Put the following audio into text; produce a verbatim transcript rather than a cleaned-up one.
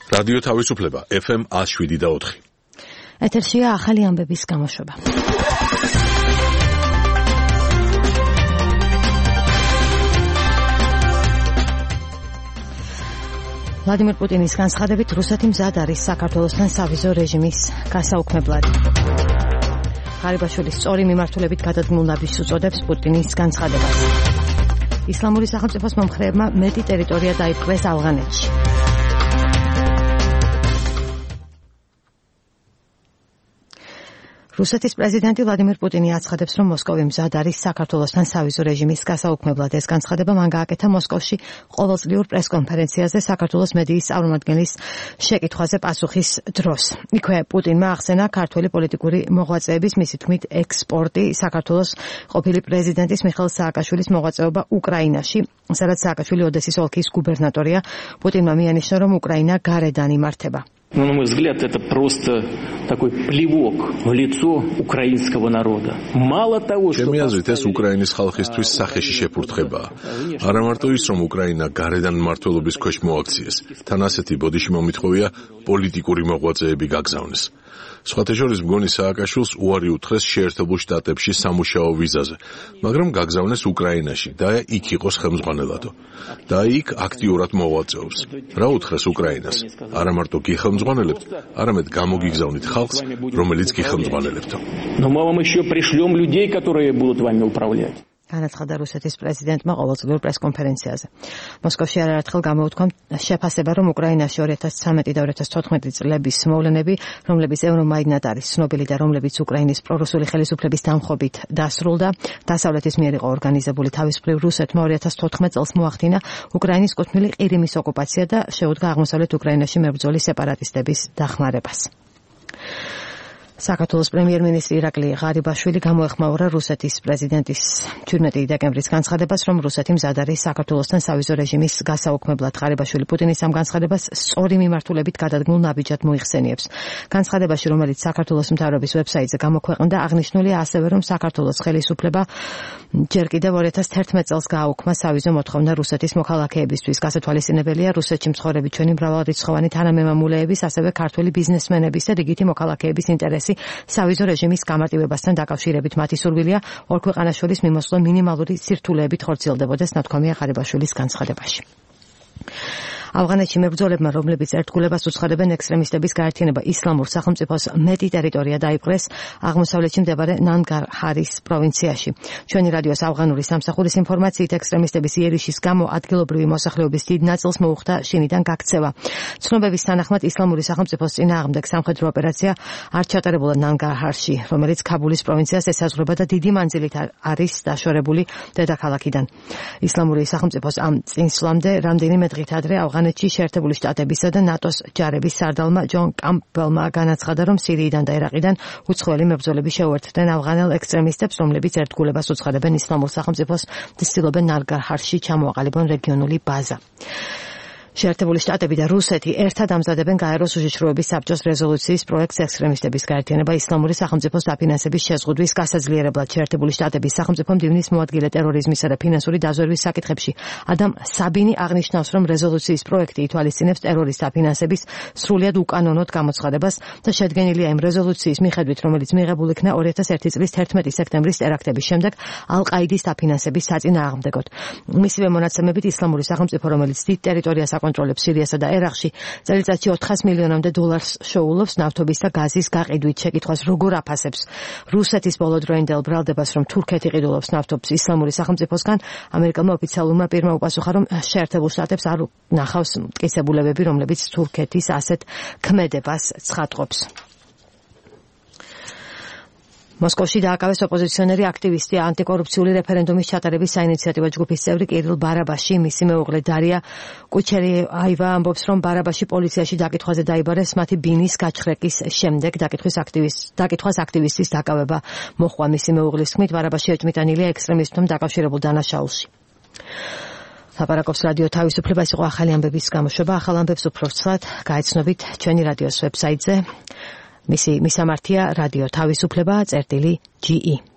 რადიო თავისუფლება ეფ ემ ათს შვიდი და ოთხი. ეთერშია ახალი ამბების გამოშვება. ვლადიმერ პუტინის განცხადებით რუსეთი მზად არის საქართველოსთან სავიზო რეჟიმის გასაუქმებლად. ღარიბაშვილის სწორი მიმართულებით გადადგმულ ნაბიჯს უწოდებს პუტინის განცხადებას. ისლამური სახელმწიფოს მომხრეებმა მეტი ტერიტორია დაიპყრეს ავღანეთში. რუსეთის პრეზიდენტი ვლადიმერ პუტინი აცხადებს, რომ მოსკოვი მზად არის საქართველოსთან სავიზო რეჟიმის გასაუქმებლად. ეს განცხადება მან გააკეთა მოსკოვში ყოველწლიურ პრესკონფერენციაზე საქართველოს მედიის წარმომადგენლის შეკითხვაზე პასუხის დროს. იქვე პუტინმა ახსენა ქართველი პოლიტიკური მოღვაწეების, მისი თქმით, ექსპორტი, საქართველოს ყოფილი პრეზიდენტის მიხეილ სააკაშვილის მოღვაწეობა უკრაინაში, სადაც სააკაშვილი ოდესის ოლქის გუბერნატორია. პუტინმა მიანიშნა, რომ უკრაინა გარედან იმართება. Но, на мой взгляд, это просто такой плевок в лицо украинского народа. Мало того, что... ჩემი აზრით, ეს უკრაინის ხალხისთვის სახეში შეფურთხებაა. არა მარტო ის, რომ უკრაინა გარედან მმართველობის ქვეშ მოაქციეს, თან ასეთი ბოდიში მომითხოვია პოლიტიკური მოღვაწეები გაგზავნეს. სხვათა შორის მგონი სააკაშვილს უარი უთხრეს შეერთებულ შტატებში სამუშაო ვიზაზე, მაგრამ გაგზავნეს უკრაინაში და იქ იყოს ხელმძღვანელადო. და იქ აქტიურად მოღვაწეობს. რა უთხრეს უკრაინას? არა მარტო გიხელმძღვანელებთ, არამედ გამოგიგზავნით ხალხს, რომელიც გიხელმძღვანელებთო. Но мы вам еще пришлем людей, которые будут вами управлять. განაცხადა რუსეთის პრეზიდენტმა ყოველწლიურ პრესკონფერენციაზე. მოსკოვში არაერთხელ გამოუთქვა შეფასება, რომ უკრაინაში ორი ათას ცხრამეტი და ორი ათას თოთხმეტი წლების მოვლენები, რომლებიც ევრომაიდანად არის ცნობილი და რომლებიც უკრაინის პრორუსული ხელისუფლების დამხობით დასრულდა, დასავლეთის მიერ იყო ორგანიზებული. თავისუფლ რუსეთმა ორი ათას თოთხმეტ წელს მოახდინა უკრაინის კუთვნილი ყირიმის ოკუპაცია და შეუდგა აღმოსავლეთ უკრაინაში მებრძოლი სეპარატისტების დახმარებას. საქართველოს პრემიერ-მინისტრი ირაკლი ღარიბაშვილი გამოეხმაურა რუსეთის პრეზიდენტის ჩვიდმეტი დეკემბრის განცხადებას, რომ რუსეთი მზად არის საქართველოსთან სავიზო რეჟიმის გასაუქმებლად. ღარიბაშვილი პუტინის ამ განცხადებას სწორი მიმართულებით გადადგმულ ნაბიჯად მოიხსენიებს. განცხადებაში, რომელიც საქართველოს მთავრობის ვებსაიტზე გამოქვეყნდა, აღნიშნულია ასევე, რომ საქართველოს ხელისუფლება ჯერ კიდევ ორი ათას თერთმეტ წელს გააუქმა სავიზო მოთხოვნა რუსეთის მოქალაქეებისთვის. გასათვალისწინებელია რუსეთში მცხოვრები ჩვენი მრავალრიცხოვანი თანამემამულეების, ასევე ქართველი ბიზნესმენების და რიგითი მოქალაქეების ინტერესი სავიზო რეჟიმის გამარტივებასთან დაკავშირებით. მათი სურვილია ორ ქვეყანას შორის მიმოსვლა მინიმალური სირთულეებით ხორციელდებოდეს, ნათქვამია ღარიბაშვილის განცხადებაში. ავღანეთში მებრძოლებმა, რომლებიც ერთგულებას უცხადებენ ექსტრემისტების გაერთიანება ისლამურ სახელმწიფოს მეტი ტერიტორია დაიპყრეს აღმოსავლეთში მდებარე ნანგარჰარის პროვინციაში. ჩვენი რადიოს ავღანური სამსახურის ინფორმაციით, ექსტრემისტების იერიშის გამო ადგილობრივი მოსახლეობის დიდ ნაწილს მოუხდა შინიდან გაქცევა. ცნობების თანახმად ისლამური სახელმწიფოს წინააღმდეგ სამხედრო ოპერაცია არ ჩატარებულა ნანგარჰარში, რომელიც ქაბულის პროვინციას ესაზღვრება და დიდი მანძილით არის დაშორებული დედაქალაქიდან. ისლამური სახელმწიფოს ამ წინსვლამდე რამდენიმე დღით ადრე ავღანეთში შეერთებული შტატებისა და ნატოს ჯარების სარდალმა ჯონ კამპბელმა განაცხადა, რომ სირიიდან და ერაყიდან უცხოელი მებრძოლები შეუერთდნენ ავღანელ ექსტრემისტებს, რომლებიც ერთგულებას უცხადებენ ისლამურ სახელმწიფოს და ცდილობენ ნანგარჰარში ჩამოაყალიბონ რეგიონული ბაზა. შეერთებული შტატები და რუსეთი ერთად ამზადებენ გაეროს უშიშროების საბჭოს რეზოლუციის პროექტს ექსტრემისტების გაერთიანება ისლამური სახელმწიფოს დაფინანსების შეზღუდვის გასაძლიერებლად. შეერთებული შტატების სახელმწიფო მდივნის მოადგილე ტერორიზმისა და ფინანსური დაზვერვის საკითხებში ადამ საბინი აღნიშნავს, რომ რეზოლუციის პროექტი ითვალისწინებს ტერორისტთა ფინანსების სრულიად უკანონოდ გამოცხადებას და შედგენილია იმ რეზოლუციის მიხედვით, რომელიც მიღებულ იქნა ორი ათას ერთი წლის თერთმეტი სექტემბრის ტერაქტების შემდეგ ალ-ყაიდის დაფინანსების საწინააღმდეგოდ. მისივე მონაცემებით ისლამური სახელმწიფო, რომელიც დიდ ტერიტორიას აკონტროლებს სირიასა და ერაყში, წელიწადში ოთხას მილიონამდე დოლარს შოულობს ნავთობის და გაზის გაყიდვით. შეკითხვას როგორ აფასებს რუსეთის ბოლოდროინდელ ბრალდებას, რომ თურქეთი ყიდულობს ნავთობს ისლამური სახელმწიფოსგან, ამერიკელმა ოფიციალურმა პირმა უპასუხა, რომ შეერთებულ შტატებს არ ნახავს მტკიცებულებები, რომლებიც თურქეთის ასეთ ქმედებას ცხადყოფს. მოსკოვში დააკავეს ოპოზიციონერი აქტივისტი ანტიკორუფციული რეფერენდუმის ჩატარების საინიციატივო ჯგუფის წევრი კირილ ბარაბაში. მისი მეუღლე დარია კუჩერიაევა ამბობს, რომ ბარაბაში პოლიციაში დაკითხვაზე დაიბარეს მათი ბინის გაჩხრეკის შემდეგ. დაკითხვის აქტივისტ დაკითხვას აქტივისტის დაკავება მოჰყვა. მისი მეუღლის თქმით, ბარაბაში ეჭვმიტანილია ექსტრემისტთან დაკავშირებულ დანაშაულში. ლაპარაკობს რადიო თავისუფლება, იყო ახალი ამბების გამოშვება. ახალ ამბებს უფრო ცუდად გაეცნობით ჩვენი რადიოს ვებსაიტზე. მისი მისამართია რადიო თავისუფლება წერტილი ჯი ი.